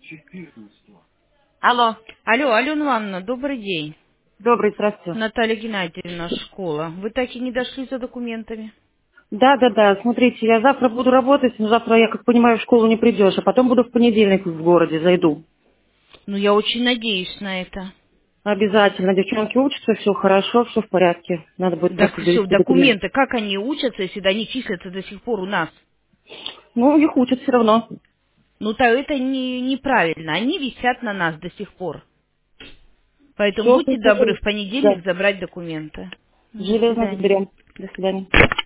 Алло. Алло, Алена Ивановна, добрый день. Добрый, здравствуйте. Наталья Геннадьевна, школа. Вы так и не дошли за документами? Да. Смотрите, я завтра буду работать, но завтра, я как понимаю, в школу не придешь, а потом буду в понедельник в городе, зайду. Ну, я очень надеюсь на это. Обязательно. Девчонки учатся, все хорошо, все в порядке. Надо будет Так просто все, довести документ. документы, как они учатся, если они числятся до сих пор у нас? Ну, их учат все равно. Ну, то это неправильно. Они висят на нас до сих пор. Поэтому Все, будьте добры в понедельник да. забрать документы. До Железно свидания. заберем. До свидания.